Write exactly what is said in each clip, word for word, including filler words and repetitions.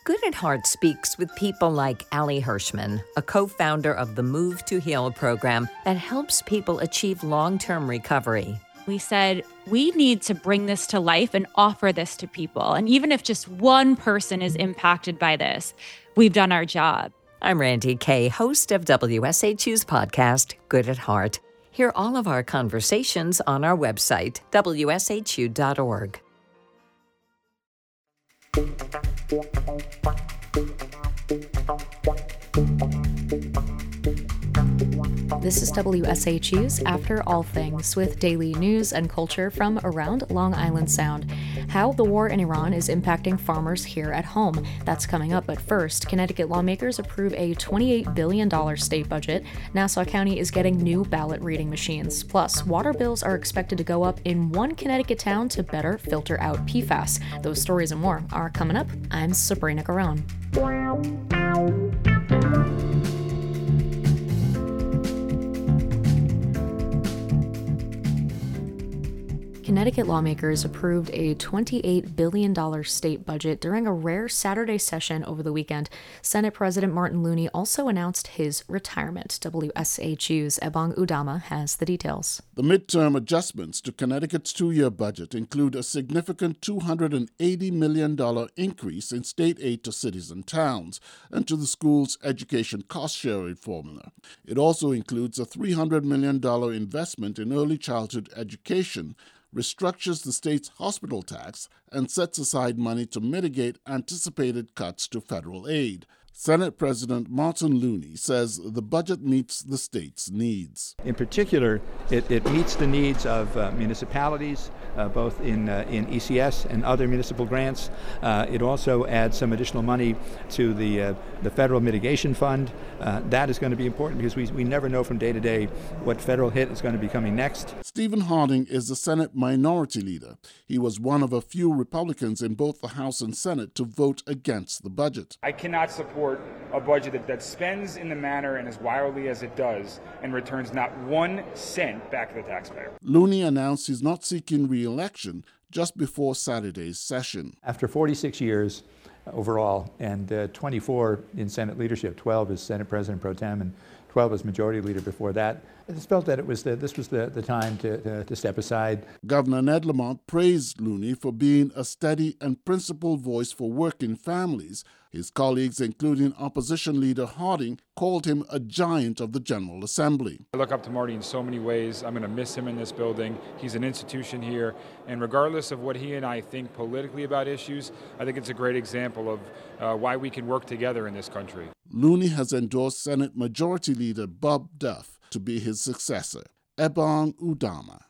Good at Heart speaks with people like Allie Hirschman, a co-founder of the Move to Heal program that helps people achieve long-term recovery. We said, we need to bring this to life and offer this to people. And even if just one person is impacted by this, we've done our job. I'm Randy Kay, host of W S H U's podcast, Good at Heart. Hear all of our conversations on our website, W S H U dot org. This is W S H U's After All Things, with daily news and culture from around Long Island Sound. How the war in Iran is impacting farmers here at home. That's coming up, but first, Connecticut lawmakers approve a twenty-eight billion dollars state budget. Nassau County is getting new ballot reading machines. Plus, water bills are expected to go up in one Connecticut town to better filter out P FAS. Those stories and more are coming up. I'm Sabrina Garone. Connecticut lawmakers approved a twenty-eight billion dollars state budget during a rare Saturday session over the weekend. Senate President Martin Looney also announced his retirement. W S H U's Ebong Udama has the details. The midterm adjustments to Connecticut's two-year budget include a significant two hundred eighty million dollars increase in state aid to cities and towns and to the school's education cost-sharing formula. It also includes a three hundred million dollars investment in early childhood education, restructures the state's hospital tax, and sets aside money to mitigate anticipated cuts to federal aid. Senate President Martin Looney says the budget meets the state's needs. In particular, it, it meets the needs of uh, municipalities, uh, both in uh, in E C S and other municipal grants. Uh, it also adds some additional money to the uh, the federal mitigation fund. Uh, that is going to be important because we, we never know from day to day what federal hit is going to be coming next. Stephen Harding is the Senate Minority Leader. He was one of a few Republicans in both the House and Senate to vote against the budget. I cannot support a budget that, that spends in the manner and as wildly as it does and returns not one cent back to the taxpayer. Looney announced he's not seeking re-election just before Saturday's session. After forty-six years uh, overall and uh, twenty-four in Senate leadership, twelve as Senate President Pro Tem and twelve as Majority Leader before that, I just felt that it was the, this was the, the time to, to, to step aside. Governor Ned Lamont praised Looney for being a steady and principled voice for working families. His colleagues, including opposition leader Harding, called him a giant of the General Assembly. I look up to Marty in so many ways. I'm going to miss him in this building. He's an institution here. And regardless of what he and I think politically about issues, I think it's a great example of uh, why we can work together in this country. Looney has endorsed Senate Majority Leader Bob Duff to be his successor. Ebong Udama,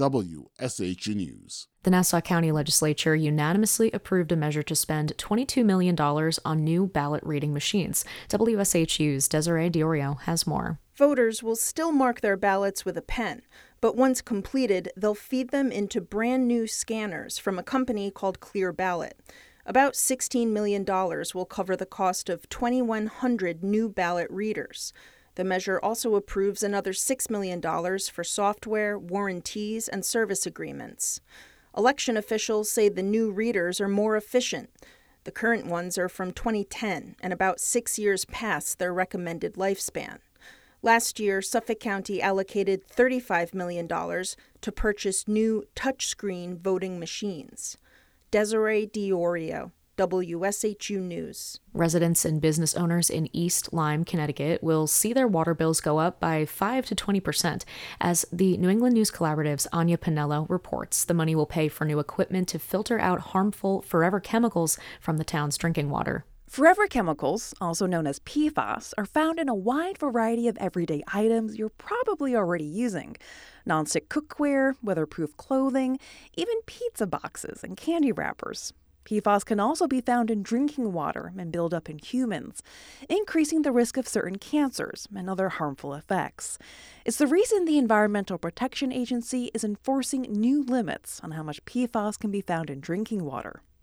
W S H U News. The Nassau County Legislature unanimously approved a measure to spend twenty-two million dollars on new ballot reading machines. W S H U's Desiree Diorio has more. Voters will still mark their ballots with a pen, but once completed, they'll feed them into brand new scanners from a company called Clear Ballot. About sixteen million dollars will cover the cost of twenty-one hundred new ballot readers. The measure also approves another six million dollars for software, warranties, and service agreements. Election officials say the new readers are more efficient. The current ones are from twenty ten and about six years past their recommended lifespan. Last year, Suffolk County allocated thirty-five million dollars to purchase new touchscreen voting machines. Desiree Diorio, W S H U News. Residents and business owners in East Lyme, Connecticut will see their water bills go up by five to twenty percent. As the New England News Collaborative's Anya Pinello reports, the money will pay for new equipment to filter out harmful forever chemicals from the town's drinking water. Forever chemicals, also known as P FAS, are found in a wide variety of everyday items you're probably already using. Nonstick cookware, weatherproof clothing, even pizza boxes and candy wrappers. P FAS can also be found in drinking water and build up in humans, increasing the risk of certain cancers and other harmful effects. It's the reason the Environmental Protection Agency is enforcing new limits on how much P FAS can be found in drinking water.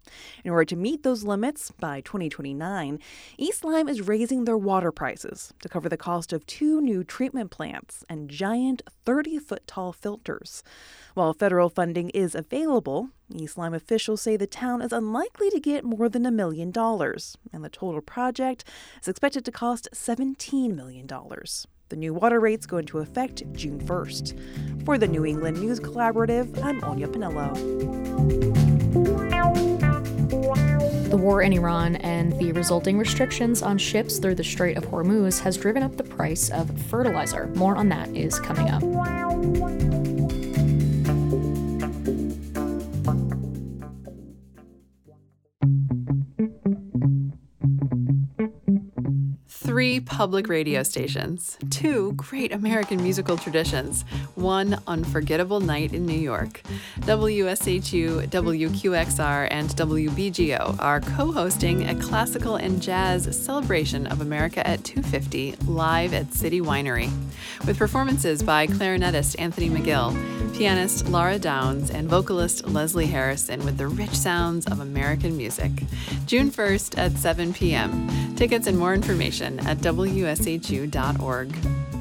In order to meet those limits by twenty twenty-nine, East Lyme is raising their water prices to cover the cost of two new treatment plants and giant thirty-foot-tall filters. While federal funding is available, East Lyme officials say the town is unlikely to get more than a million dollars, and the total project is expected to cost seventeen million dollars. The new water rates go into effect June first. For the New England News Collaborative, I'm Anya Pinello. The war in Iran and the resulting restrictions on ships through the Strait of Hormuz has driven up the price of fertilizer. More on that is coming up. Three public radio stations, two great American musical traditions, one unforgettable night in New York. W S H U, W Q X R, and W B G O are co-hosting a classical and jazz celebration of America at two fifty live at City Winery, with performances by clarinetist Anthony McGill, pianist Laura Downs, and vocalist Leslie Harrison with the rich sounds of American music. June first at seven p.m. Tickets and more information at W S H U dot org.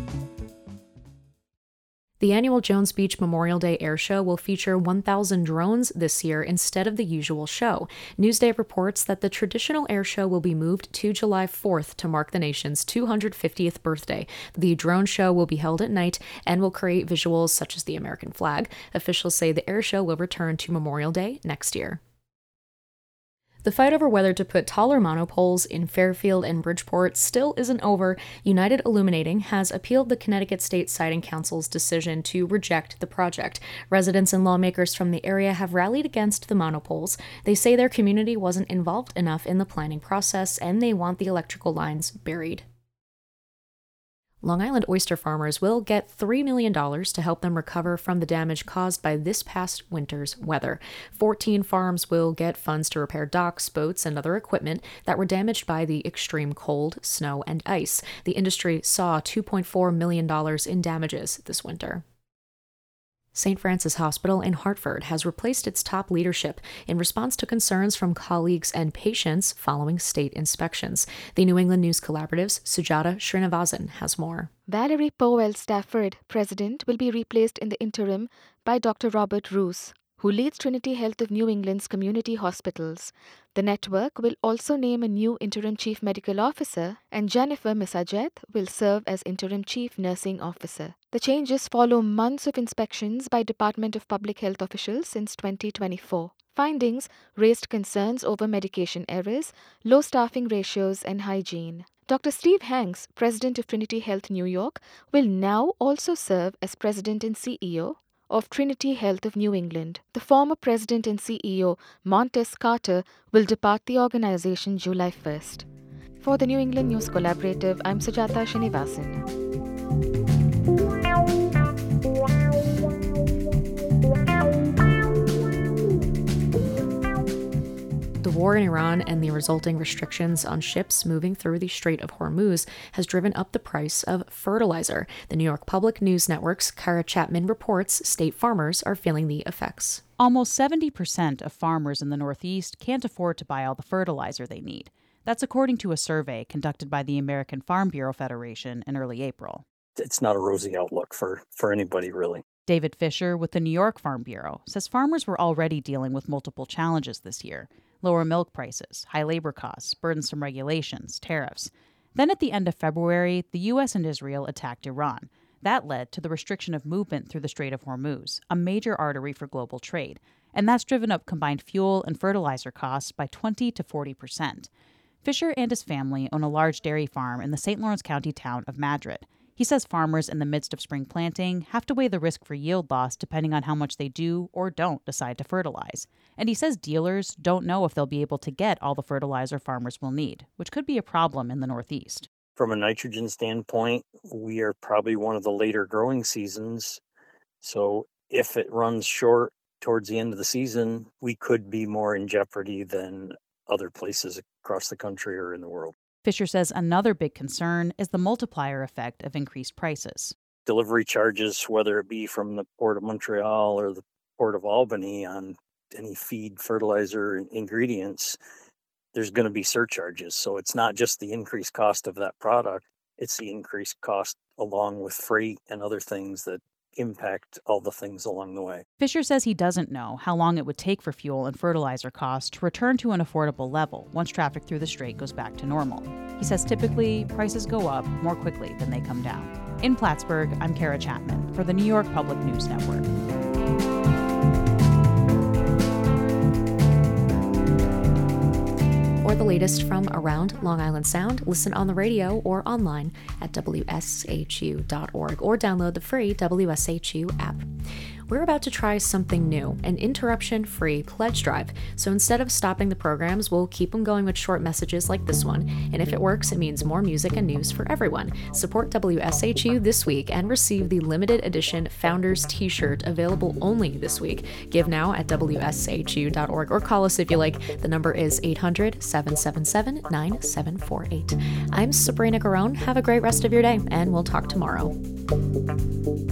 The annual Jones Beach Memorial Day Air Show will feature one thousand drones this year instead of the usual show. Newsday reports that the traditional air show will be moved to July fourth to mark the nation's two hundred fiftieth birthday. The drone show will be held at night and will create visuals such as the American flag. Officials say the air show will return to Memorial Day next year. The fight over whether to put taller monopoles in Fairfield and Bridgeport still isn't over. United Illuminating has appealed the Connecticut State Siting Council's decision to reject the project. Residents and lawmakers from the area have rallied against the monopoles. They say their community wasn't involved enough in the planning process, and they want the electrical lines buried. Long Island oyster farmers will get three million dollars to help them recover from the damage caused by this past winter's weather. fourteen farms will get funds to repair docks, boats, and other equipment that were damaged by the extreme cold, snow, and ice. The industry saw two point four million dollars in damages this winter. Saint Francis Hospital in Hartford has replaced its top leadership in response to concerns from colleagues and patients following state inspections. The New England News Collaborative's Sujata Srinivasan has more. Valerie Powell Stafford, president, will be replaced in the interim by Doctor Robert Roos, who leads Trinity Health of New England's community hospitals. The network will also name a new interim chief medical officer, and Jennifer Misajet will serve as interim chief nursing officer. The changes follow months of inspections by Department of Public Health officials since twenty twenty-four. Findings raised concerns over medication errors, low staffing ratios, and hygiene. Doctor Steve Hanks, president of Trinity Health New York, will now also serve as president and C E O of Trinity Health of New England. The former president and C E O, Montes Carter, will depart the organization July first. For the New England News Collaborative, I'm Sujata Srinivasan. The war in Iran and the resulting restrictions on ships moving through the Strait of Hormuz has driven up the price of fertilizer. The New York Public News Network's Kara Chapman reports state farmers are feeling the effects. Almost seventy percent of farmers in the Northeast can't afford to buy all the fertilizer they need. That's according to a survey conducted by the American Farm Bureau Federation in early April. It's not a rosy outlook for, for anybody, really. David Fisher with the New York Farm Bureau says farmers were already dealing with multiple challenges this year. Lower milk prices, high labor costs, burdensome regulations, tariffs. Then at the end of February, the U S and Israel attacked Iran. That led to the restriction of movement through the Strait of Hormuz, a major artery for global trade. And that's driven up combined fuel and fertilizer costs by twenty to forty percent. Fisher and his family own a large dairy farm in the Saint Lawrence County town of Madrid. He says farmers in the midst of spring planting have to weigh the risk for yield loss depending on how much they do or don't decide to fertilize. And he says dealers don't know if they'll be able to get all the fertilizer farmers will need, which could be a problem in the Northeast. From a nitrogen standpoint, we are probably one of the later growing seasons. So if it runs short towards the end of the season, we could be more in jeopardy than other places across the country or in the world. Fisher says another big concern is the multiplier effect of increased prices. Delivery charges, whether it be from the Port of Montreal or the Port of Albany on any feed, fertilizer, ingredients, there's going to be surcharges. So it's not just the increased cost of that product, it's the increased cost along with freight and other things that impact all the things along the way. Fisher says he doesn't know how long it would take for fuel and fertilizer costs to return to an affordable level once traffic through the strait goes back to normal. He says typically prices go up more quickly than they come down. In Plattsburgh, I'm Kara Chapman for the New York Public News Network. For the latest from around Long Island Sound, listen on the radio or online at W S H U dot org or download the free W S H U app. We're about to try something new, an interruption-free pledge drive. So instead of stopping the programs, we'll keep them going with short messages like this one. And if it works, it means more music and news for everyone. Support W S H U this week and receive the limited edition Founders t-shirt available only this week. Give now at W S H U dot org or call us if you like. The number is eight hundred, seven seven seven, nine seven four eight. I'm Sabrina Garone. Have a great rest of your day, and we'll talk tomorrow.